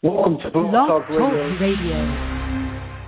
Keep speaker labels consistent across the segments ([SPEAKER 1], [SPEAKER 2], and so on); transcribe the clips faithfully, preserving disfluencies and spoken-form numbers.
[SPEAKER 1] Welcome to Blog
[SPEAKER 2] Blog
[SPEAKER 1] Talk
[SPEAKER 2] Talk
[SPEAKER 1] Radio.
[SPEAKER 2] Radio.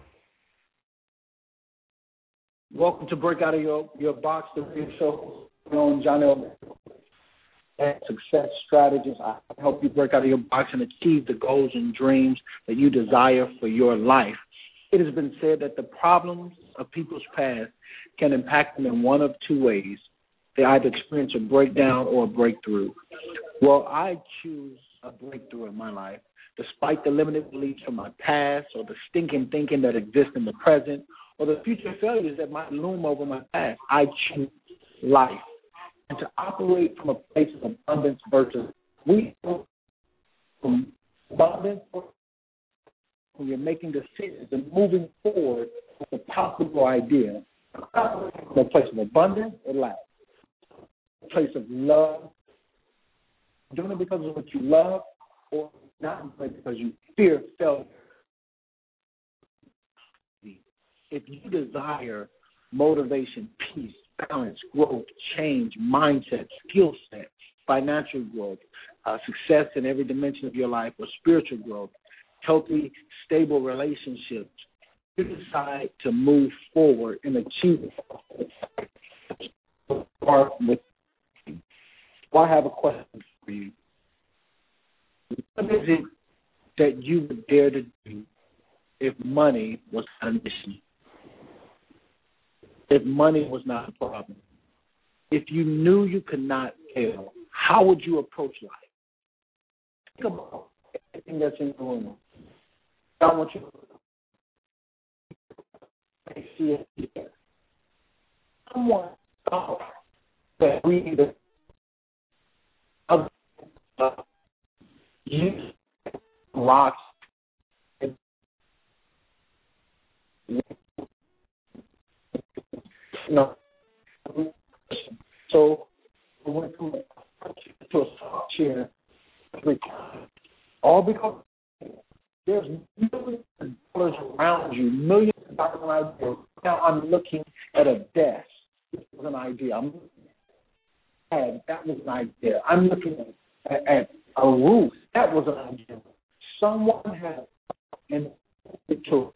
[SPEAKER 1] Welcome to Break Out of Your, your Box, the radio show on John L. and Success Strategies. I help you break out of your box and achieve the goals and dreams that you desire for your life. It has been said that the problems of people's past can impact them in one of two ways. They either experience a breakdown or a breakthrough. Well, I choose a breakthrough in my life. Despite the limited beliefs from my past or the stinking thinking that exists in the present or the future failures that might loom over my past, I choose life. And to operate from a place of abundance versus we from abundance when you're making decisions and moving forward with a possible idea, from a place of abundance or lack, a place of love, doing it because of what you love or not because you fear failure. If you desire motivation, peace, balance, growth, change, mindset, skill set, financial growth, uh, success in every dimension of your life, or spiritual growth, healthy, stable relationships, you decide to move forward and achieve it. Start with, well, I have a question for you. What is it that you would dare to do if money was not an issue? If money was not a problem? If you knew you could not fail, how would you approach life? Think about everything that's in the room. I want you to see it here. Someone thought that we either uh, use rocks and no. So we went from a to a soft chair, all because there's millions of dollars around you, millions of dollars around you. Now I'm looking at a desk. This was an idea. I'm at that was an idea. I'm looking at, at a roof. That was an idea. Someone had an to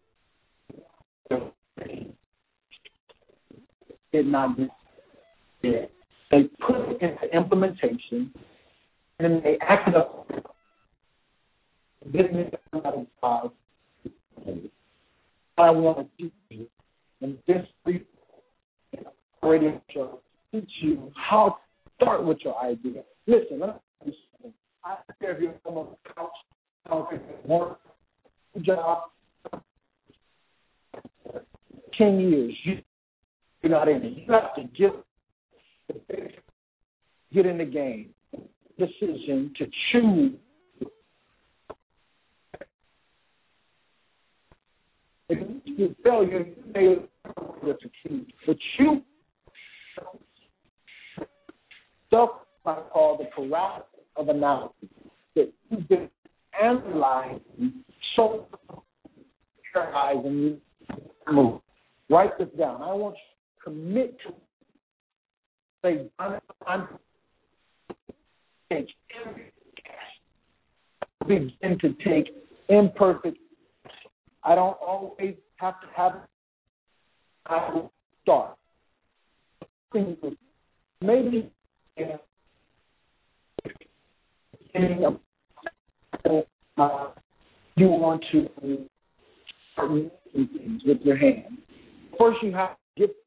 [SPEAKER 1] did not do it. They put it into implementation, and then they acted up. Didn't it out of five? I want to teach you, and this radio show teach you how to start with your idea. Listen, let me tell you something. I don't care if you're on the couch, I don't care if you work, job, ten years, you, you're not in it. You have to get, get in the game. Decision to choose. If you fail, you may succeed. But you, stuff I call the paralysis of analysis, that you've been analyzing so your eyes and you move. Write this down. I want you to commit to say, I'm, I'm take every begin to take imperfect. I don't always have to have it. I will start. Maybe in uh, you want to start making things with your hands. First, you have to get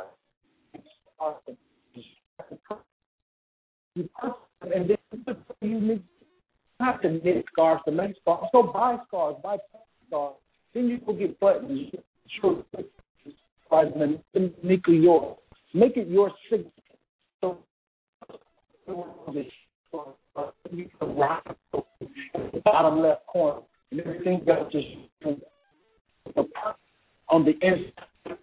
[SPEAKER 1] and then you need have to knit scarves to make scarves. So buy scarves, buy scarves. Then you go get buttons. Sure, uniquely yours. Make it your signature. So you can rock the bottom left corner, and everything else just on the inside.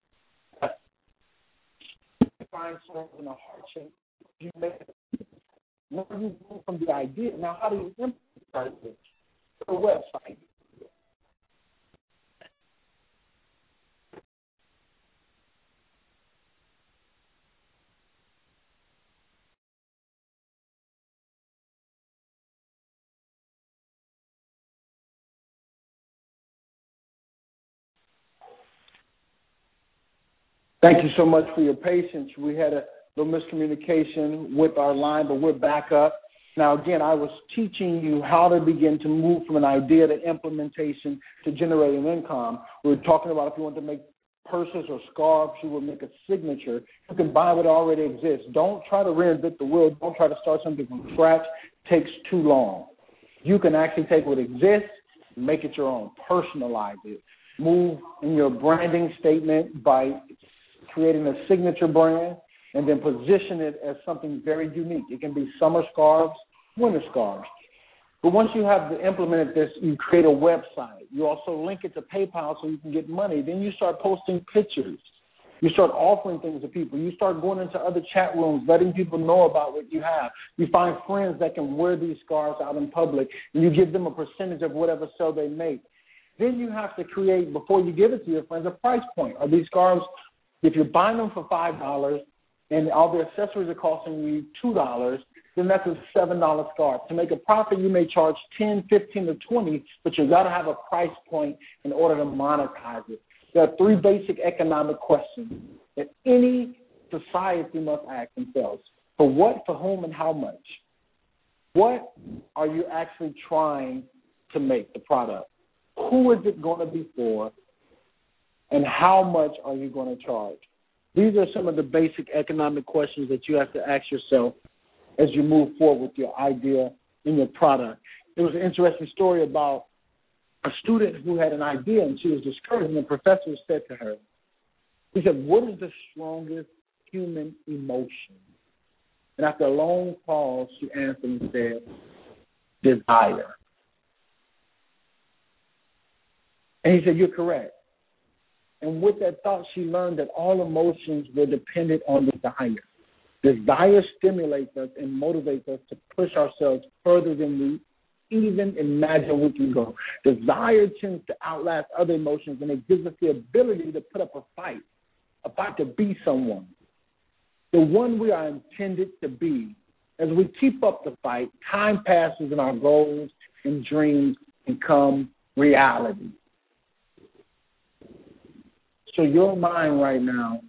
[SPEAKER 1] Find something in a heart shape. You make it. Now you go from the idea. Now, how do you implement it? The website. Thank you so much for your patience. We had a little miscommunication with our line, but we're back up. Now, again, I was teaching you how to begin to move from an idea to implementation to generating income. We were talking about if you want to make purses or scarves, you will make a signature. You can buy what already exists. Don't try to reinvent the wheel. Don't try to start something from scratch. It takes too long. You can actually take what exists, make it your own, personalize it. Move in your branding statement by creating a signature brand, and then position it as something very unique. It can be summer scarves, winter scarves. But once you have implemented this, you create a website. You also link it to PayPal so you can get money. Then you start posting pictures. You start offering things to people. You start going into other chat rooms, letting people know about what you have. You find friends that can wear these scarves out in public, and you give them a percentage of whatever sale they make. Then you have to create, before you give it to your friends, a price point. Are these scarves, if you're buying them for five dollars, and all the accessories are costing you two dollars, then that's a seven dollar scarf. To make a profit, you may charge ten dollars, fifteen dollars, or twenty dollars, but you've got to have a price point in order to monetize it. There are three basic economic questions that any society must ask themselves. For what, for whom, and how much? What are you actually trying to make, the product? Who is it going to be for? And how much are you going to charge? These are some of the basic economic questions that you have to ask yourself as you move forward with your idea and your product. There was an interesting story about a student who had an idea and she was discouraged, and the professor said to her, he said, what is the strongest human emotion? And after a long pause, she answered and said, desire. And he said, you're correct. And with that thought, she learned that all emotions were dependent on desire. Desire stimulates us and motivates us to push ourselves further than we even imagine we can go. Desire tends to outlast other emotions, and it gives us the ability to put up a fight, a fight to be someone, the one we are intended to be. As we keep up the fight, time passes and our goals and dreams become reality. So your mind right now,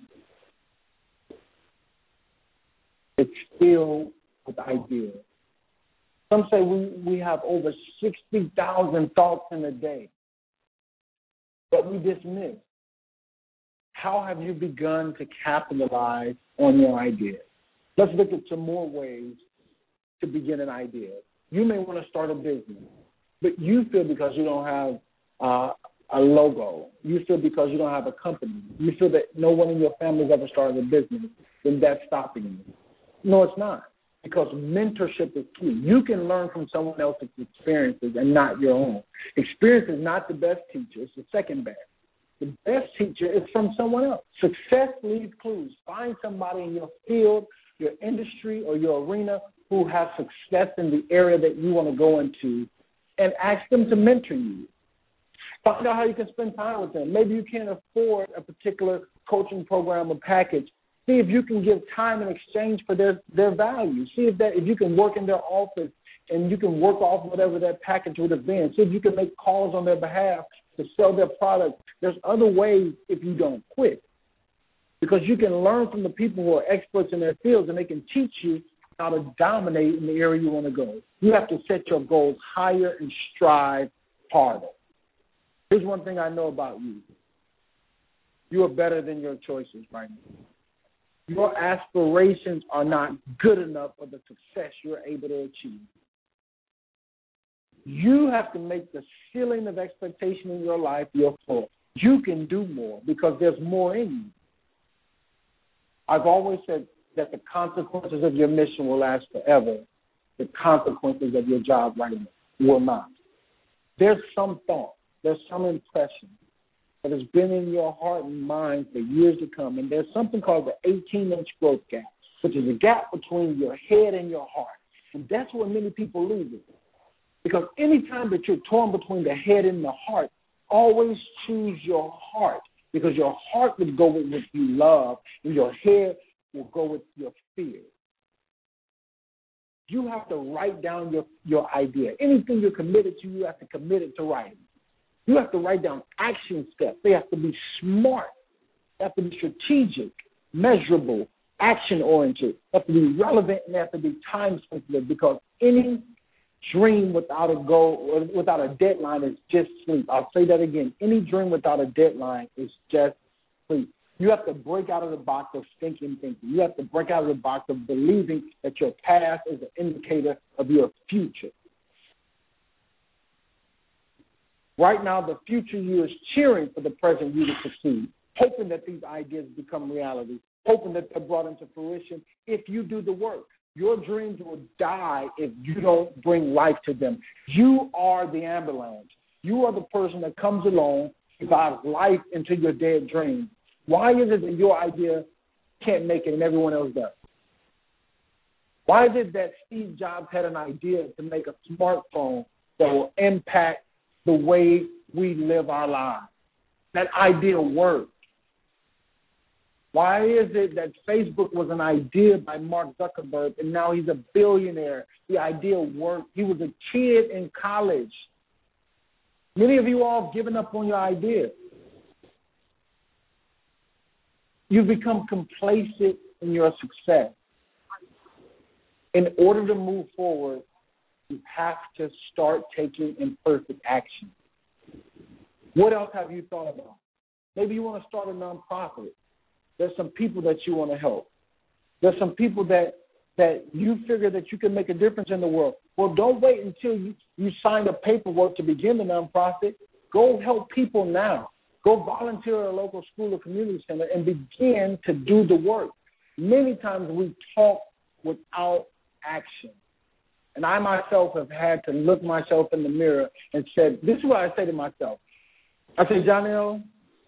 [SPEAKER 1] it's filled with ideas. Some say we, we have over sixty thousand thoughts in a day that we dismiss. How have you begun to capitalize on your ideas? Let's look at some more ways to begin an idea. You may want to start a business, but you feel because you don't have uh, a logo, you feel because you don't have a company, you feel that no one in your family has ever started a business, then that's stopping you. No, it's not, because mentorship is key. You can learn from someone else's experiences and not your own. Experience is not the best teacher. It's the second best. The best teacher is from someone else. Success leaves clues. Find somebody in your field, your industry, or your arena who has success in the area that you want to go into and ask them to mentor you. Find out how you can spend time with them. Maybe you can't afford a particular coaching program or package. See if you can give time in exchange for their, their value. See if that if you can work in their office and you can work off whatever that package would have been. See if you can make calls on their behalf to sell their product. There's other ways if you don't quit, because you can learn from the people who are experts in their fields, and they can teach you how to dominate in the area you want to go. You have to set your goals higher and strive harder. Here's one thing I know about you. You are better than your choices right now. Your aspirations are not good enough for the success you're able to achieve. You have to make the ceiling of expectation in your life your fault. You can do more because there's more in you. I've always said that the consequences of your mission will last forever. The consequences of your job right now will not. There's some thought. There's some impression that has been in your heart and mind for years to come. And there's something called the eighteen-inch growth gap, which is a gap between your head and your heart. And that's where many people lose it. Because anytime that you're torn between the head and the heart, always choose your heart, because your heart would go with what you love and your head will go with your fear. You have to write down your, your idea. Anything you're committed to, you have to commit it to writing. You have to write down action steps. They have to be smart They have to be strategic, measurable, action-oriented. They have to be relevant, and they have to be time-sensitive, because any dream without a goal or without a deadline is just sleep. I'll say that again. Any dream without a deadline is just sleep. You have to break out of the box of thinking, thinking. You have to break out of the box of believing that your past is an indicator of your future. Right now, the future you is cheering for the present you to succeed, hoping that these ideas become reality, hoping that they're brought into fruition if you do the work. Your dreams will die if you don't bring life to them. You are the ambulance. You are the person that comes along and provides life into your dead dreams. Why is it that your idea can't make it and everyone else does? Why is it that Steve Jobs had an idea to make a smartphone that will impact the way we live our lives? That idea worked. Why is it that Facebook was an idea by Mark Zuckerberg and now he's a billionaire? The idea worked. He was a kid in college. Many of you all have given up on your idea. You've become complacent in your success. In order to move forward, you have to start taking imperfect action. What else have you thought about? Maybe you want to start a nonprofit. There's some people that you want to help. There's some people that that you figure that you can make a difference in the world. Well, don't wait until you, you sign the paperwork to begin the nonprofit. Go help people now. Go volunteer at a local school or community center and begin to do the work. Many times we talk without action. And I myself have had to look myself in the mirror and said, this is what I say to myself. I say, Jonell,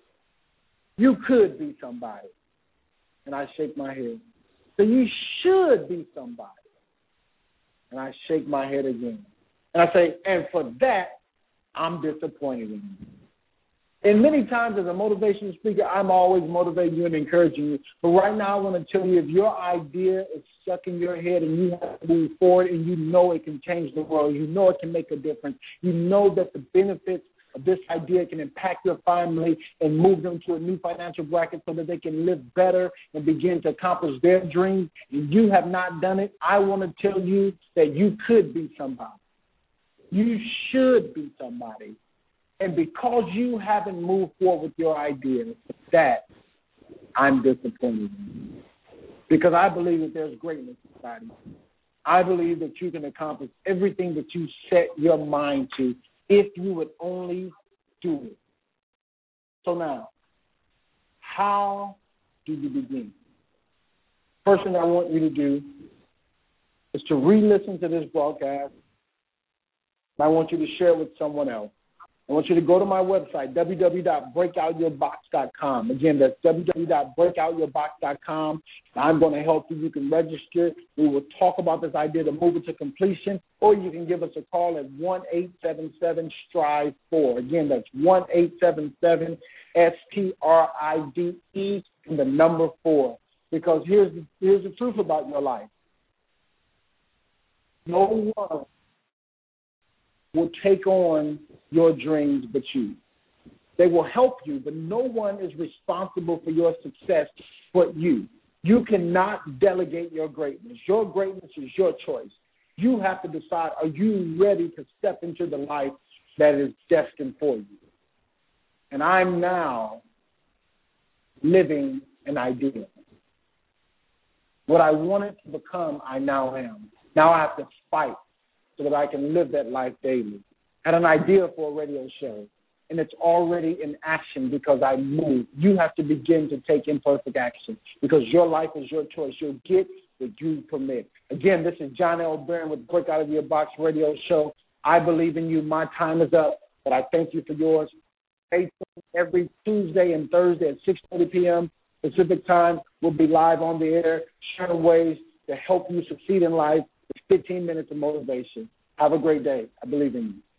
[SPEAKER 1] you could be somebody. And I shake my head. So you should be somebody. And I shake my head again. And I say, and for that, I'm disappointed in you. And many times as a motivational speaker, I'm always motivating you and encouraging you. But right now I want to tell you, if your idea is stuck in your head and you have to move forward and you know it can change the world, you know it can make a difference, you know that the benefits of this idea can impact your family and move them to a new financial bracket so that they can live better and begin to accomplish their dreams, and you have not done it, I want to tell you that you could be somebody. You should be somebody. And because you haven't moved forward with your idea, that I'm disappointed in you. Because I believe that there's greatness inside of you. I believe that you can accomplish everything that you set your mind to if you would only do it. So now, how do you begin? First thing I want you to do is to re-listen to this broadcast. I want you to share it with someone else. I want you to go to my website, w w w dot breakout your box dot com. Again, that's w w w dot breakout your box dot com. I'm going to help you. You can register. We will talk about this idea to move it to completion, or you can give us a call at one eight seven seven strive four. Again, that's one eight seven seven S T R I D E and the number four. Because here's the, here's the truth about your life. No one will take on your dreams but you. They will help you, but no one is responsible for your success but you. You cannot delegate your greatness. Your greatness is your choice. You have to decide, are you ready to step into the life that is destined for you? And I'm now living an ideal. What I wanted to become, I now am. Now I have to fight so that I can live that life daily. I had an idea for a radio show, and it's already in action because I moved. You have to begin to take imperfect action because your life is your choice. You'll get what you permit. Again, this is Jonell Barron with Break Out of Your Box radio show. I believe in you. My time is up, but I thank you for yours. Stay tuned every Tuesday and Thursday at six thirty p.m. Pacific time. We'll be live on the air, sharing ways to help you succeed in life. fifteen minutes of motivation. Have a great day. I believe in you.